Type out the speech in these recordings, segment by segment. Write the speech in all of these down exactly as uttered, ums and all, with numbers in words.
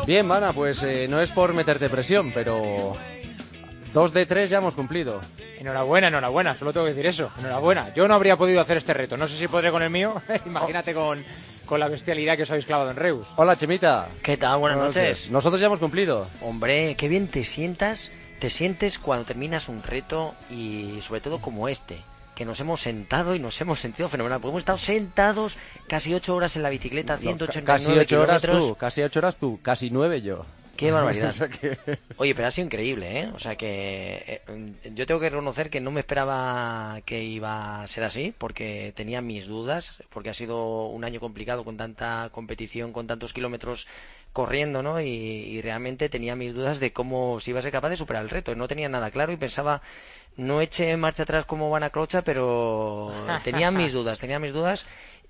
Bien, Mana, pues eh, no es por meterte presión, pero dos de tres ya hemos cumplido. Enhorabuena, enhorabuena, solo tengo que decir eso, enhorabuena. Yo no habría podido hacer este reto, no sé si podré con el mío, imagínate con, con la bestialidad que os habéis clavado en Reus. Hola, Chemita. ¿Qué tal? Buenas, Buenas noches. noches. Nosotros ya hemos cumplido. Hombre, qué bien te sientas, te sientes cuando terminas un reto y sobre todo como este, que nos hemos sentado y nos hemos sentido fenomenal, porque hemos estado sentados casi ocho horas en la bicicleta, no, ciento ochenta y nueve casi ocho horas kilómetros. tú, casi ocho horas tú, casi nueve yo. Qué barbaridad. O sea que... Oye, pero ha sido increíble, ¿eh? O sea que eh, yo tengo que reconocer que no me esperaba que iba a ser así, porque tenía mis dudas, porque ha sido un año complicado con tanta competición, con tantos kilómetros corriendo, ¿no? Y, y realmente tenía mis dudas de cómo si iba a ser capaz de superar el reto. No tenía nada claro y pensaba, no eché marcha atrás como Van a Clocha, pero tenía mis dudas, tenía mis dudas.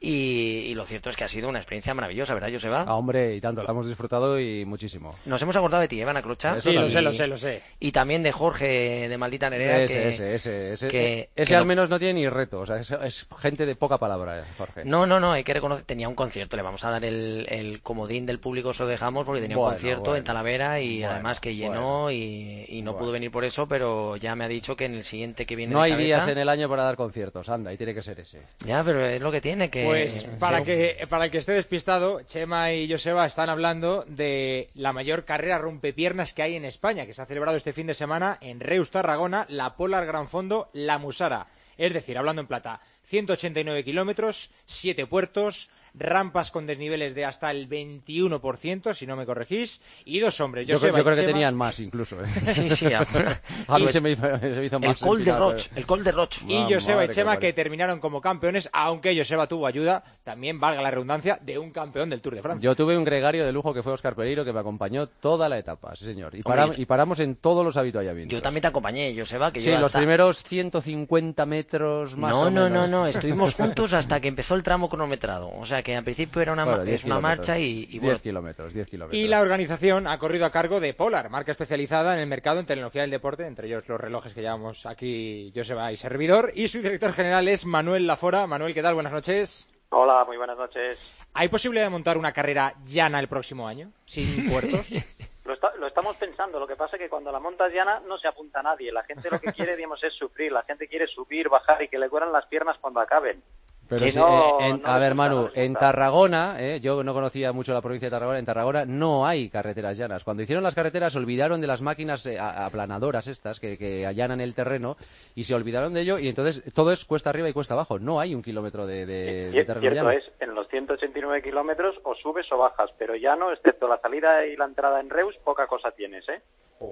Y, y lo cierto es que ha sido una experiencia maravillosa, ¿verdad, Joseba? Ah, hombre, y tanto, la hemos disfrutado y muchísimo. Nos hemos acordado de ti, Iván Acrocha. Sí, lo sé, lo sé, lo sé. Y también de Jorge de Maldita Nerea. Ese, que, ese, ese, ese, que, ese que al no... menos no tiene ni reto, o sea, es, es gente de poca palabra, Jorge. No, no, no, hay que reconocer, tenía un concierto, le vamos a dar el, el comodín del público, se lo dejamos porque tenía bueno, un concierto bueno, en Talavera y bueno, además que llenó bueno, y, y no bueno. pudo venir por eso, pero ya me ha dicho que en el siguiente que viene No de hay cabeza... días en el año para dar conciertos, anda, y tiene que ser ese. Ya, pero es lo que tiene que... Pues para sí. que para el que esté despistado, Chema y Joseba están hablando de la mayor carrera rompepiernas que hay en España, que se ha celebrado este fin de semana en Reus, Tarragona, la Polar Gran Fondo La Musara. Es decir, hablando en plata, ciento ochenta y nueve kilómetros, siete puertos, rampas con desniveles de hasta el veintiuno por ciento, si no me corregís, y dos hombres. Yo, Joseba yo creo y que Chema. tenían más incluso. ¿eh? Sí, sí, a, a mí se me, hizo, se me hizo más. El Col de empinado, Roch, el Col de Roch. Y Ah, Joseba y madre Chema que que terminaron como campeones, aunque Joseba tuvo ayuda, también valga la redundancia, de un campeón del Tour de Francia. Yo tuve un gregario de lujo que fue Óscar Pereiro, que me acompañó toda la etapa, sí señor. Y, para, y paramos en todos los habituallamientos. Yo también te acompañé, Joseba, que sí, yo los hasta... primeros ciento cincuenta metros más no, o no, menos. No, no, no, estuvimos juntos hasta que empezó el tramo cronometrado. O sea que al principio era una, bueno, es una marcha y... y bueno. diez kilómetros, diez kilómetros. Y la organización ha corrido a cargo de Polar, marca especializada en el mercado en tecnología del deporte, entre ellos los relojes que llevamos aquí Joseba y servidor, y su director general es Manuel Lafora. Manuel, ¿qué tal? Buenas noches. Hola, muy buenas noches. ¿Hay posibilidad de montar una carrera llana el próximo año, sin puertos? Lo, está, lo estamos pensando, lo que pasa es que cuando la montas llana no se apunta a nadie, la gente lo que quiere, digamos, es sufrir, la gente quiere subir, bajar y que le cuelan las piernas cuando acaben. Pero y sí, no, eh, en, no a ver, resulta, Manu, no en Tarragona, eh, yo no conocía mucho la provincia de Tarragona, en Tarragona no hay carreteras llanas. Cuando hicieron las carreteras se olvidaron de las máquinas eh, aplanadoras estas que, que allanan el terreno y se olvidaron de ello y entonces todo es cuesta arriba y cuesta abajo. No hay un kilómetro de, de, de terreno cierto llano. Es, en los ciento ochenta y nueve kilómetros o subes o bajas, pero llano, excepto la salida y la entrada en Reus, poca cosa tienes, ¿eh?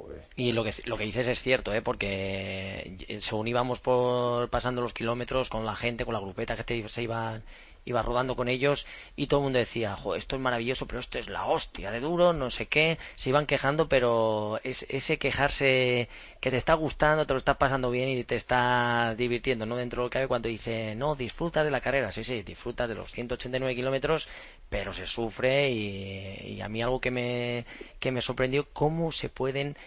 Y lo que lo que dices es cierto, ¿eh? Porque según íbamos por pasando los kilómetros con la gente, con la grupeta que te, se iban iba rodando con ellos y todo el mundo decía, jo, esto es maravilloso, pero esto es la hostia de duro, no sé qué, se iban quejando, pero es ese quejarse que te está gustando, te lo estás pasando bien y te estás divirtiendo, ¿no? Dentro de lo que cabe cuando dice, no, disfrutas de la carrera, sí, sí, disfrutas de los ciento ochenta y nueve kilómetros, pero se sufre y, y a mí algo que me, que me sorprendió, cómo se pueden...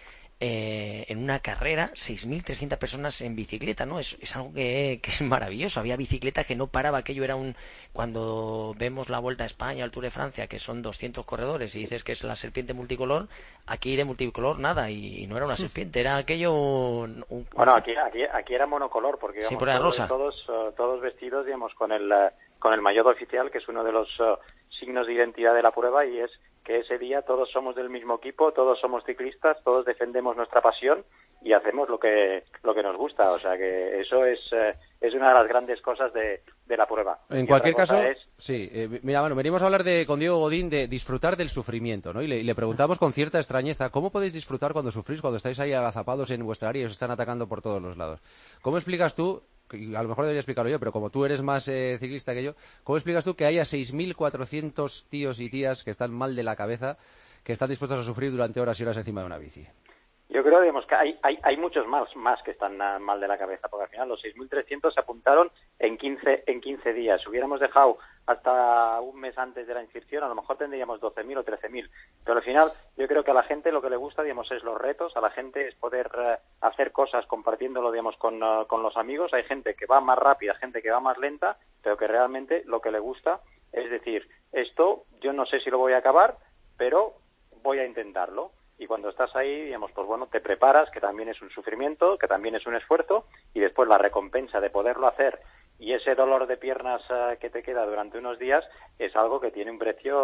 Eh, en una carrera seis mil trescientas personas en bicicleta, ¿no? Es, es algo que, que es maravilloso. Había bicicleta que no paraba, aquello era un... Cuando vemos la Vuelta a España, el Tour de Francia, que son doscientos corredores y dices que es la serpiente multicolor, aquí de multicolor nada, y, y no era una serpiente, era aquello... Un, un... Bueno, aquí, aquí aquí era monocolor, porque sí, digamos, por la todos, rosa. todos, uh, todos vestidos, digamos, con el, uh, con el maillot oficial, que es uno de los uh, signos de identidad de la prueba, y es que ese día todos somos del mismo equipo, todos somos ciclistas, todos defendemos nuestra pasión y hacemos lo que lo que nos gusta. O sea que eso es eh, es una de las grandes cosas de, de la prueba. En y cualquier caso, es... sí. Eh, mira, bueno, venimos a hablar de, con Diego Godín de disfrutar del sufrimiento, ¿no? Y le, y le preguntamos con cierta extrañeza, ¿cómo podéis disfrutar cuando sufrís, cuando estáis ahí agazapados en vuestra área y os están atacando por todos los lados? ¿Cómo explicas tú, a lo mejor debería explicarlo yo, pero como tú eres más eh, ciclista que yo, ¿cómo explicas tú que haya seis mil cuatrocientos tíos y tías que están mal de la cabeza, que están dispuestos a sufrir durante horas y horas encima de una bici? Yo creo, digamos, que hay, hay, hay muchos más, más que están uh, mal de la cabeza, porque al final los seis mil trescientos se apuntaron en quince, en quince días. Si hubiéramos dejado hasta un mes antes de la inscripción, a lo mejor tendríamos doce mil o trece mil. Pero al final, yo creo que a la gente lo que le gusta, digamos, es los retos, a la gente es poder uh, hacer cosas compartiéndolo, digamos, con, uh, con los amigos. Hay gente que va más rápida, gente que va más lenta, pero que realmente lo que le gusta es decir, esto yo no sé si lo voy a acabar, pero voy a intentarlo. Y cuando estás ahí, digamos, pues bueno, te preparas, que también es un sufrimiento, que también es un esfuerzo, y después la recompensa de poderlo hacer y ese dolor de piernas uh, que te queda durante unos días es algo que tiene un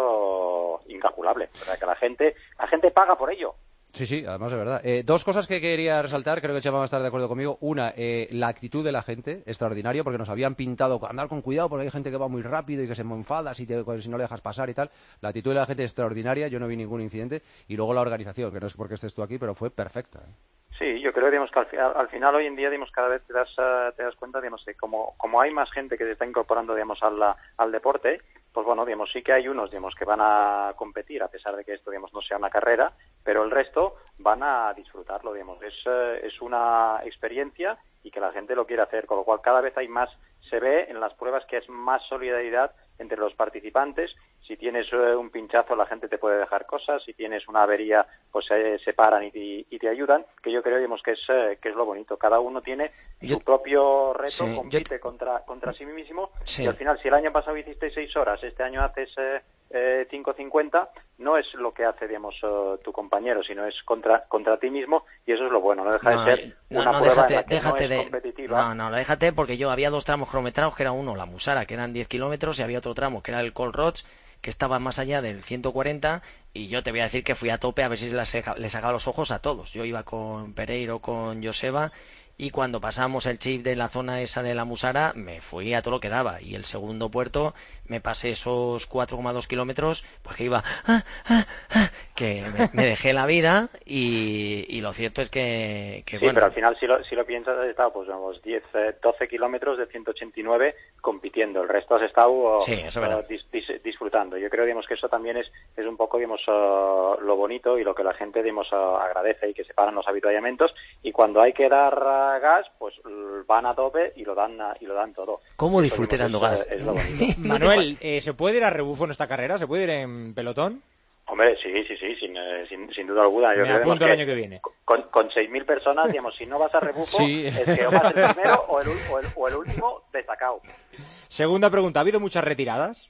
precio incalculable. O sea, que la gente, la gente paga por ello. Sí, sí, además de verdad. Eh, dos cosas que quería resaltar, creo que Chema va a estar de acuerdo conmigo. Una, eh, la actitud de la gente, extraordinario, porque nos habían pintado andar con cuidado porque hay gente que va muy rápido y que se enfada si, te, si no le dejas pasar y tal. La actitud de la gente extraordinaria, yo no vi ningún incidente. Y luego la organización, que no es porque estés tú aquí, pero fue perfecta. ¿eh? Sí, yo creo digamos, que al, al, al final hoy en día digamos, cada vez te das, uh, te das cuenta digamos, que como, como hay más gente que se está incorporando digamos, al, al deporte, pues bueno, digamos, sí que hay unos digamos, que van a competir a pesar de que esto digamos, no sea una carrera, pero el resto van a disfrutarlo. Digamos. Es, uh, es una experiencia y que la gente lo quiere hacer, con lo cual cada vez hay más, se ve en las pruebas que es más solidaridad entre los participantes. Si tienes uh, un pinchazo, la gente te puede dejar cosas. Si tienes una avería, pues eh, se paran y te, y te ayudan. Que yo creo digamos, que es eh, que es lo bonito. Cada uno tiene yo, su propio reto, sí, compite yo, contra contra sí mismo. Sí. Y al final, si el año pasado hiciste seis horas, este año haces eh, eh, cinco cincuenta, no es lo que hace digamos, uh, tu compañero, sino es contra contra ti mismo. Y eso es lo bueno. No deja no, de ser no, una no, prueba déjate, en la que déjate no es de, competitiva. No, no, déjate, porque yo había dos tramos cronometrados, que era uno, la Musara, que eran diez kilómetros, y había otro tramo, que era el Cold Roach, que estaba más allá del ciento cuarenta, y yo te voy a decir que fui a tope a ver si les sacaba los ojos a todos. Yo iba con Pereiro, con Joseba, y cuando pasamos el chip de la zona esa de la Musara, me fui a todo lo que daba, y el segundo puerto me pasé esos cuatro coma dos kilómetros, pues que iba ah, ah, ah, que me, me dejé la vida, y, y lo cierto es que, que sí, bueno. pero al final si lo, si lo piensas, has estado pues unos diez, doce kilómetros de ciento ochenta y nueve compitiendo, el resto has estado sí, eso uh, dis, dis, disfrutando. Yo creo digamos, que eso también es, es un poco digamos, uh, lo bonito y lo que la gente digamos, uh, agradece, y que se paran los avituallamientos, y cuando hay que dar uh, gas, pues van a tope y lo dan uh, y lo dan todo. ¿Cómo disfruté dando gas? Es, es lo bonito. Manuel, eh, ¿se puede ir a rebufo en esta carrera? ¿Se puede ir en pelotón? Hombre, sí, sí, sí, sin, eh, sin, sin duda alguna. Yo Me creo apunto que el año que viene. Con, con seis mil personas, digamos, si no vas a rebufo, sí. es que o vas el primero o el, o el, o el último destacado. Segunda pregunta, ¿ha habido muchas retiradas?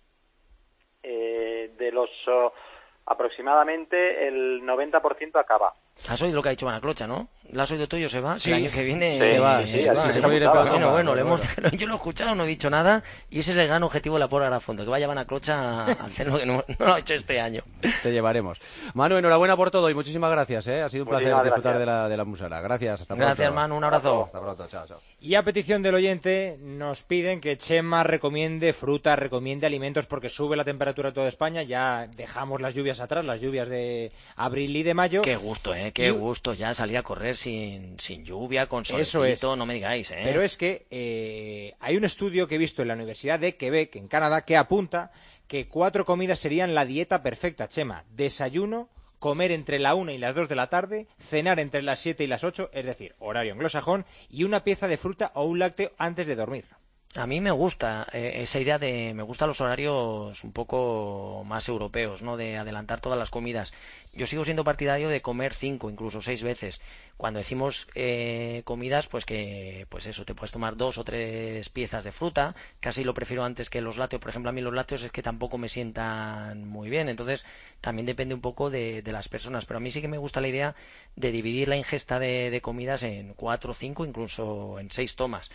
Eh, de los uh, aproximadamente el noventa por ciento acaba. Has oído lo que ha dicho Manaclocha, ¿no? ¿La has oído tú, Joseba? Sí. El año que viene... Sí, se va, sí, se sí, va, así se se va. me gustaba. Bueno, bueno, le hemos... bueno. yo lo he escuchado, no he dicho nada, y ese es el gran objetivo de la Polar a fondo, que vaya Manaclocha al hacer que no, no lo ha hecho este año. Te llevaremos. Manu, enhorabuena por todo y muchísimas gracias, ¿eh? Ha sido un placer Muchísimas disfrutar gracias. de la, de la Musara. Gracias, hasta pronto. Gracias, Manu, un abrazo. Hasta pronto, chao, chao. Y a petición del oyente nos piden que Chema recomiende fruta, recomiende alimentos, porque sube la temperatura en toda España. Ya dejamos las lluvias atrás, las lluvias de abril y de mayo. Qué gusto, ¿eh? Qué Y... gusto ya salir a correr sin, sin lluvia, con solecito, Eso es. no me digáis, ¿eh? Pero es que eh, hay un estudio que he visto en la Universidad de Quebec, en Canadá, que apunta que cuatro comidas serían la dieta perfecta, Chema. Desayuno, comer entre la una y las dos de la tarde, cenar entre las siete y las ocho, es decir, horario anglosajón, y una pieza de fruta o un lácteo antes de dormir. A mí me gusta eh, esa idea de, me gustan los horarios un poco más europeos, ¿no? De adelantar todas las comidas. Yo sigo siendo partidario de comer cinco, incluso seis veces. Cuando decimos eh, comidas, pues que, pues eso, te puedes tomar dos o tres piezas de fruta. Casi lo prefiero antes que los lácteos. Por ejemplo, a mí los lácteos es que tampoco me sientan muy bien. Entonces, también depende un poco de, de las personas. Pero a mí sí que me gusta la idea de dividir la ingesta de, de comidas en cuatro, cinco, incluso en seis tomas.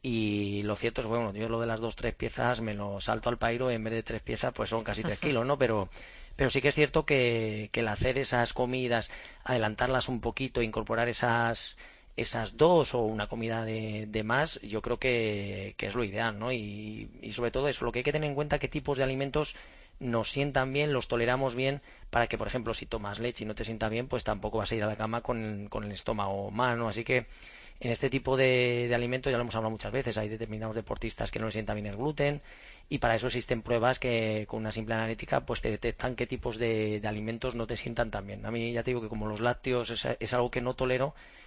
Y lo cierto es, bueno, yo lo de las dos, tres piezas me lo salto al pairo, en vez de tres piezas pues son casi tres kilos, ¿no? Pero, pero sí que es cierto que, que el hacer esas comidas, adelantarlas un poquito, incorporar esas esas dos o una comida de, de más, yo creo que, que es lo ideal, ¿no? Y, y sobre todo eso, lo que hay que tener en cuenta, qué tipos de alimentos nos sientan bien, los toleramos bien, para que, por ejemplo, si tomas leche y no te sienta bien, pues tampoco vas a ir a la cama con, con el estómago mal, ¿no? Así que en este tipo de, de alimentos, ya lo hemos hablado muchas veces, hay determinados deportistas que no les sienta bien el gluten, y para eso existen pruebas que con una simple analítica pues te detectan qué tipos de, de alimentos no te sientan tan bien. A mí ya te digo que como los lácteos es, es algo que no tolero,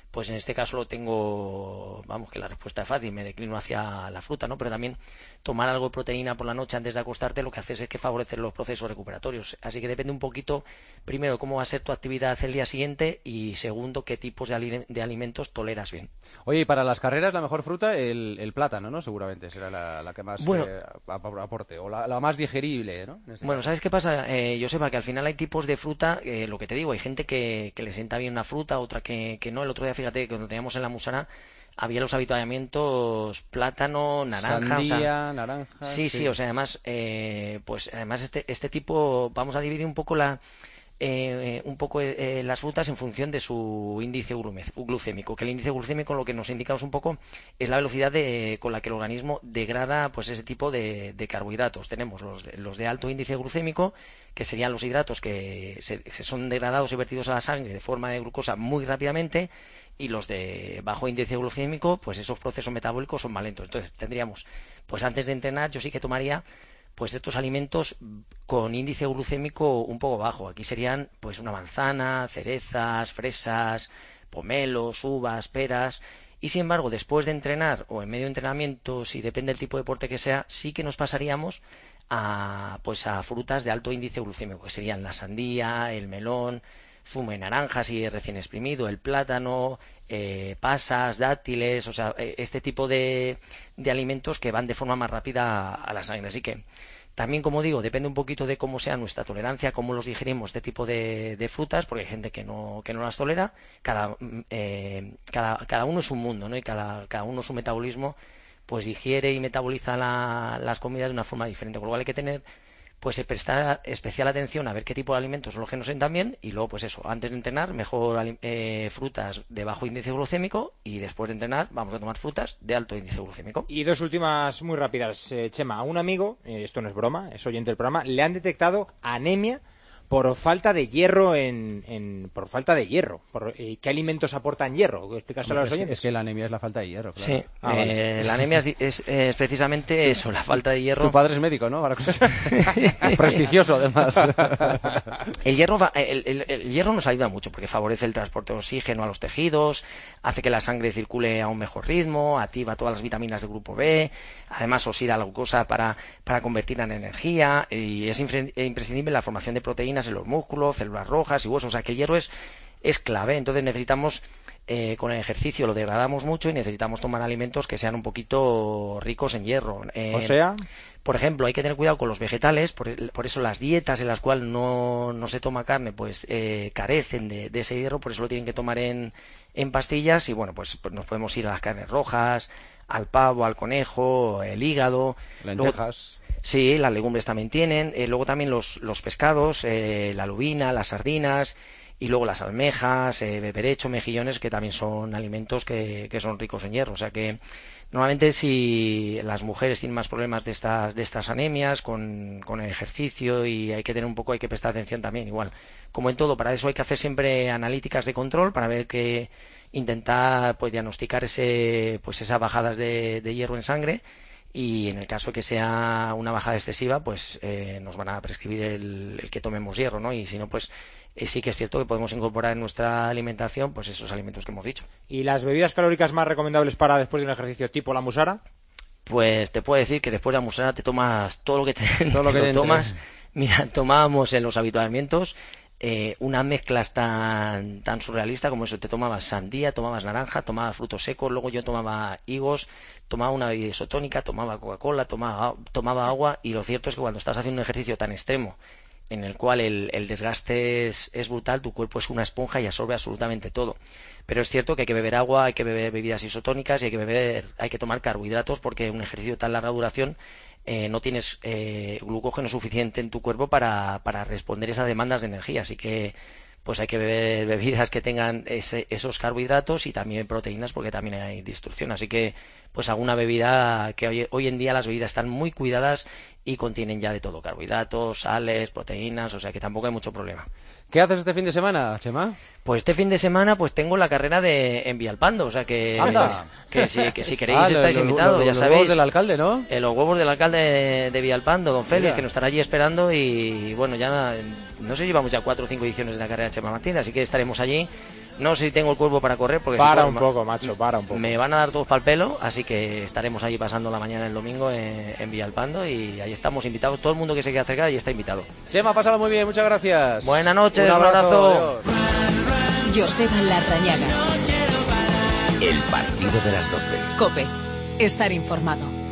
pues en este caso lo tengo, vamos, que la respuesta es fácil, me declino hacia la fruta, ¿no? Pero también tomar algo de proteína por la noche antes de acostarte lo que hace es que favorece los procesos recuperatorios. Así que depende un poquito, primero, cómo va a ser tu actividad el día siguiente y segundo, qué tipos de, ali de alimentos toleras bien. Oye, y para las carreras la mejor fruta, el, el plátano, ¿no? Seguramente será la, la que más bueno, eh, aporte, o la, la más digerible, ¿no? Este bueno, caso. ¿sabes qué pasa? Eh, yo sepa que al final hay tipos de fruta, eh, lo que te digo, hay gente que, que le sienta bien una fruta, otra que, que no. El otro día, fíjate, que cuando teníamos en la Musara, había los avituallamientos plátano, naranja, sandía, o sea, naranja. Sí, sí, sí, o sea, además, eh, pues además este, este tipo, vamos a dividir un poco la, eh, un poco eh, las frutas en función de su índice glucémico, que el índice glucémico lo que nos indicamos un poco es la velocidad de, con la que el organismo degrada pues ese tipo de, de carbohidratos. Tenemos los de, los de alto índice glucémico, que serían los hidratos que se, se son degradados y vertidos a la sangre de forma de glucosa muy rápidamente, y los de bajo índice glucémico, pues esos procesos metabólicos son más lentos. Entonces tendríamos, pues antes de entrenar yo sí que tomaría pues estos alimentos con índice glucémico un poco bajo. Aquí serían pues una manzana, cerezas, fresas, pomelos, uvas, peras. Y sin embargo, después de entrenar o en medio de entrenamiento, si depende del tipo de deporte que sea, sí que nos pasaríamos a pues a frutas de alto índice glucémico, que serían la sandía, el melón, zumo de naranja si recién exprimido, el plátano, eh, pasas, dátiles, o sea, este tipo de, de alimentos que van de forma más rápida a, a la sangre. Así que también, como digo, depende un poquito de cómo sea nuestra tolerancia, cómo los digerimos este tipo de, de frutas, porque hay gente que no, que no las tolera. Cada, eh, cada, cada uno es un mundo, ¿no? Y cada, cada uno su metabolismo pues digiere y metaboliza la, las comidas de una forma diferente, con lo cual hay que tener pues prestar especial atención a ver qué tipo de alimentos son los que nos sientan bien, y luego pues eso, antes de entrenar mejor eh, frutas de bajo índice glucémico, y después de entrenar vamos a tomar frutas de alto índice glucémico. Y dos últimas muy rápidas, eh, Chema. A un amigo, eh, esto no es broma, es oyente del programa, le han detectado anemia por falta de hierro en, en por falta de hierro. Por, eh, ¿Qué alimentos aportan hierro? Explícaselo a los oyentes. Es que la anemia es la falta de hierro, claro. Sí, ah, eh, vale. la anemia es, es, es precisamente eso, la falta de hierro. Tu padre es médico, ¿no? Prestigioso, además. El hierro, va, el, el, el hierro nos ayuda mucho porque favorece el transporte de oxígeno a los tejidos, hace que la sangre circule a un mejor ritmo, activa todas las vitaminas del grupo B, además oxida la glucosa para, para convertirla en energía, y es imprescindible la formación de proteínas en los músculos, células rojas y huesos. O sea que el hierro es, es clave. Entonces necesitamos, eh, con el ejercicio lo degradamos mucho y necesitamos tomar alimentos que sean un poquito ricos en hierro. Eh, o sea, por ejemplo, hay que tener cuidado con los vegetales, por, por eso las dietas en las cuales no, no se toma carne pues eh, carecen de, de ese hierro, por eso lo tienen que tomar en, en pastillas. Y bueno, pues, pues nos podemos ir a las carnes rojas, al pavo, al conejo, el hígado, lentejas. Luego, sí, las legumbres también tienen, eh, luego también los, los pescados, eh, la lubina, las sardinas, y luego las almejas, eh, berberecho, mejillones, que también son alimentos que, que son ricos en hierro. O sea que normalmente si las mujeres tienen más problemas de estas, de estas anemias con, con el ejercicio, y hay que tener un poco, hay que prestar atención también, igual. Como en todo, para eso hay que hacer siempre analíticas de control para ver que intentar pues diagnosticar ese, pues esas bajadas de, de hierro en sangre. Y en el caso que sea una bajada excesiva, pues eh, nos van a prescribir el, el que tomemos hierro, ¿no? Y si no, pues eh, sí que es cierto que podemos incorporar en nuestra alimentación pues esos alimentos que hemos dicho. ¿Y las bebidas calóricas más recomendables para después de un ejercicio tipo la Musara? Pues te puedo decir que después de la Musara te tomas todo lo que te, todo lo que te tomas. Mira, tomábamos en los habituamientos eh, unas mezclas tan, tan surrealistas como eso. Te tomabas sandía, tomabas naranja, tomabas frutos secos, luego yo tomaba higos, tomaba una bebida isotónica, tomaba Coca-Cola, tomaba, tomaba agua. Y lo cierto es que cuando estás haciendo un ejercicio tan extremo, en el cual el, el desgaste es, es brutal, tu cuerpo es una esponja y absorbe absolutamente todo. Pero es cierto que hay que beber agua, hay que beber bebidas isotónicas y hay que beber, hay que tomar carbohidratos, porque un ejercicio de tan larga duración eh, no tienes eh, glucógeno suficiente en tu cuerpo para, para responder esas demandas de energía. Así que pues hay que beber bebidas que tengan ese, esos carbohidratos, y también proteínas, porque también hay destrucción. Así que pues alguna bebida, que hoy, hoy en día las bebidas están muy cuidadas y contienen ya de todo, carbohidratos, sales, proteínas, o sea que tampoco hay mucho problema. ¿Qué haces este fin de semana, Chema? Pues este fin de semana pues tengo la carrera de en Villalpando, o sea que, ¡Anda! que, si, que si queréis ah, estáis los, invitados, los, ya los sabéis. Los huevos del alcalde, ¿no? Eh, los huevos del alcalde de, de Villalpando, don Félix, Mira. que nos estará allí esperando. Y bueno, ya no sé si llevamos ya cuatro o cinco ediciones de la carrera de Chema Martínez, así que estaremos allí No sé si tengo el cuerpo para correr, porque Para si un corro, poco, macho, para un poco. me van a dar todos para el pelo, así que estaremos ahí pasando la mañana el domingo en, en Villalpando y ahí estamos invitados. Todo el mundo que se quiera acercar ahí está invitado. Chema, pásalo muy bien, muchas gracias. Buenas noches, un abrazo. un abrazo. Adiós. Joseba Larrañaga. El partido de las doce. COPE. Estar informado.